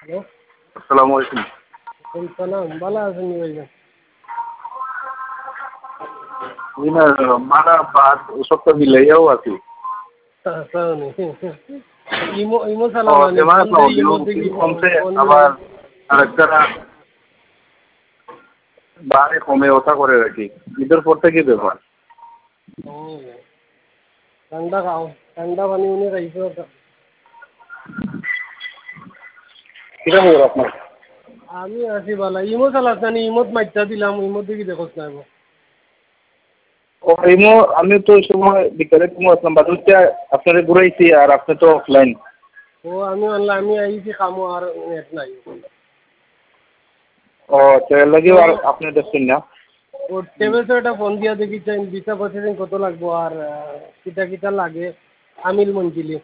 Hello, আসসালামু আলাইকুম। ওয়ালাইকুম সালাম। ভালো আছেন নি ভাইজান? জি না, মারা ভাত ওসব তো মিলাইয়াও আছি। তাহলে ইমো ইমো ও চালানো তেমন বন্ধে প্রবলেম ইমো কিছু দেখি কমছে, অনলাইন আবার আরেকটা বারে কমে ওঠা করে রাখি। ঈদের পর থেকে ব্যাপার। ঠান্ডা খাও, ঠান্ডা পানি উনি খাইছো। কিটা খবর আপনার? আমি আছি বালা। ইমো চালাস না নি? ইমোত মাইটা দিলাম, ইমোত দেখি দেখোস না গো। ও ইমো আমি তো ওই সময় বিকালে ইমো আসলাম, বাদুরটা আপনারে ঘুরাইছি আর আপনি তো অফলাইন। ও আমি অনলাইন, আমি আইছি কামো আর নেট নাই। ও তেল লাগিও আর আপনি দেখছেন না? ও টেবিল একটা ফোন দিয়া দেখি চাই ভিসা প্রসেসিং কত লাগবো আর কিটা কিটা লাগে আমিল মঞ্জিলি।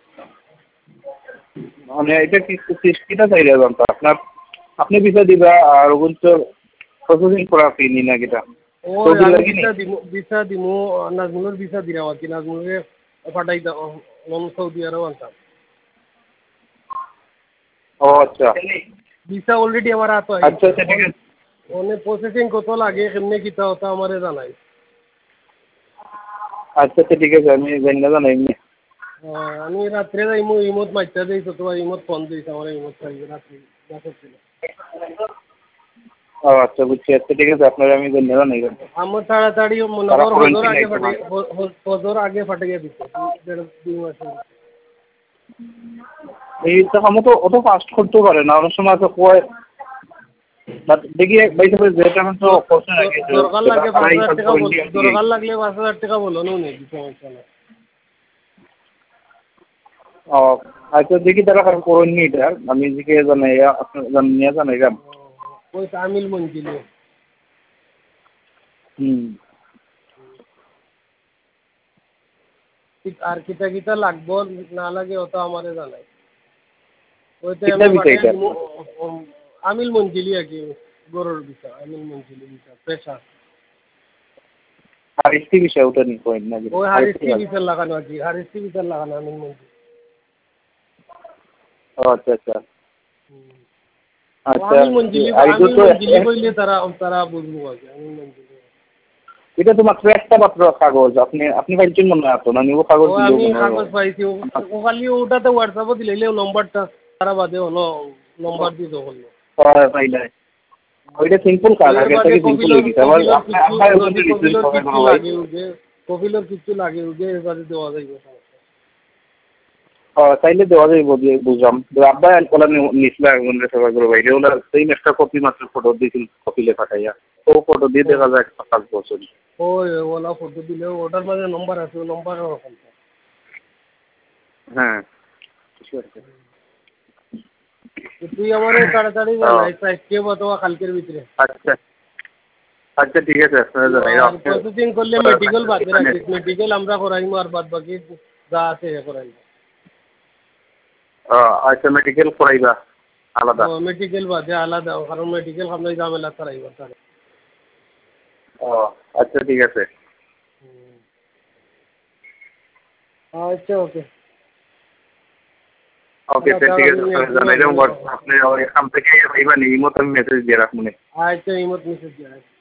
মানে এটা কি কিটা চাইলে জানতো আপনার? আপনি ভিসা দিবা আর ওগুলো তো প্রসেসিং করা ফি নি না কিটা? ওই সৌদি আমি লাগি নি? ভিসা দিমু নাজমুলের ভিসা দিলাম আর কি, নাজমুলের পাঠাই দাও সৌদি আরব আনতাম। ও আচ্ছা ভিসা অলরেডি আমার হাতে আচ্ছা আইছে। আচ্ছা ঠিক আছে। অনেক প্রসেসিং কত লাগে কেমনে কিতা হতা আমারে জানাই। আচ্ছা আচ্ছা ঠিক আছে, আমি জানাই এমনি। আমি রাত্রে যাইমু, ইমোত মাইটা দিই তো তোমার ইমোত ফোন দিয়েছে আমার ইমোত চাই রাত্রি বাসর ছিল। ও আচ্ছা বুঝছি, আচ্ছা ঠিক আছে, আপনার আমি জানাই। আমার তাড়াতাড়ি মনে তারা কর হজর ফরেনসিক আগে আইছে না। ফাটে, হজর আগে ফাটিয়ে দিচ্ছে দেড় দুই মাসের। এই তো আমি তো অত ফাস্ট করতে পারে না, অনেক সময় তো কয় দেখি ভাই সাহেব যেটা আমি তো করতে রাখি দরকার লাগলে 5,000 টাকা বল, দিয়ে। দরকার লাগলে 5,000 টাকা বলো নুনে সমস্যা নাই। ও আচ্ছা দেখি তারা কারণ করেননি এটা, আমি দিকে জানাই আপনার জানিয়ে জানাই গান। ওই আমিল মঞ্জিল। হুম। আর কিতা কিতা লাগবো না লাগে ওটা আমারে জানাই। ওইটা কিতা আমি বিষয় পাঠাই এটা? দিব। আমিল মঞ্জিলি আর কি, গরুর বিষয় আমিল মঞ্জিলি বিষয় পেশা। আর একটি বিষয় ওটা নিয়ে করেন না ওই আরেকটি হারিস্টি কাজ। বিচার লাগানো আর কি, হারিস্টি বিচার লাগানো আমিল মঞ্জিল। ও আচ্ছা আচ্ছা আচ্ছা। আমিল মঞ্জিলি, আর এটা আমিল তো মঞ্জিলি কইলে তারা তারা বুঝবো আর কি আমিল মঞ্জিলি। এটা তো মাত্র একটা মাত্র কাগজ, আপনি আপনি পাইছেন মনে হয় না, নিব কাগজ ও দিলেও আমি মনে হয়। কাগজ পাইছি, ও খালি ওটাতে হোয়াটসঅ্যাপে দিলে নম্বরটা তারা বাদে হলো নম্বর দিয়ে দেবো। তাই নাই ওইটা সিম্পল কাজ, এর আগে বাদে থেকে সিম্পল হয়ে গেছে। আবার কপিলর আপনার কিছু, আপনার যদি ওখানে রিসিভ কপিলর হবে কিছু কোনো ভাই। লাগে উঠে, কপিলর কিছু লাগে উঠে এর বাদে দেওয়া যাইবে। তাইলে দেওয়া যাইব দিয়ে বুঝলাম। আব্বা ওলা নিচলা মনে সবাই করে বাইরে ওলা সেম একটা কপি মাত্র ফটো দিয়েছিল কপিলে পাঠাইয়া, ও ফটো দিয়ে দেখা যায় 5 বছর। ওই ওলা ফটো দিলে ওটার মাঝে নম্বর আছে, ওই নম্বর ওরকম। হ্যাঁ তুই আমার তাড়াতাড়ি জানাই আজকে অথবা কালকের ভিতরে। আচ্ছা আচ্ছা ঠিক আছে, আপনারা জানাই আর প্রসেসিং করলে মেডিকেল বাদে রাখিস, মেডিকেল আমরা করাইমু আর বাদ বাকি যা আছে এ করাইমু। আচ্ছা মেডিকেল করাইবা আলাদা? মেডিকেল বাদে আলাদা, কারণ মেডিকেল আমরা ঝামেলা করাইবা তার। ও আচ্ছা ঠিক আছে। আচ্ছা ওকে। ওকে ঠিক আছে, জানাই দেবো। আপনি এখান থেকে পাইবা নি, ইমো আমি মেসেজ দিয়ে রাখবো। আচ্ছা ইমত মেসেজ দিয়ে